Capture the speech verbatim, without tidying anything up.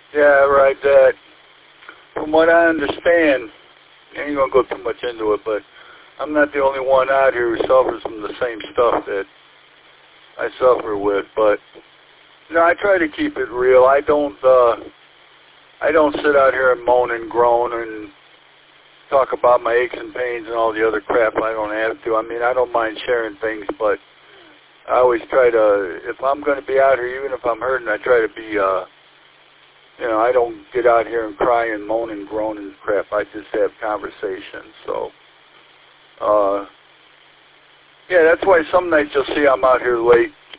Yeah, right. That, from what I understand, I ain't gonna go too much into it, but I'm not the only one out here who suffers from the same stuff that I suffer with. But you know, I try to keep it real. I don't. Uh, I don't sit out here and moan and groan and talk about my aches and pains and all the other crap I don't have to. I mean, I don't mind sharing things, but I always try to, if I'm going to be out here, even if I'm hurting, I try to be, uh, you know, I don't get out here and cry and moan and groan and crap. I just have conversations. So, uh, yeah, that's why some nights you'll see I'm out here late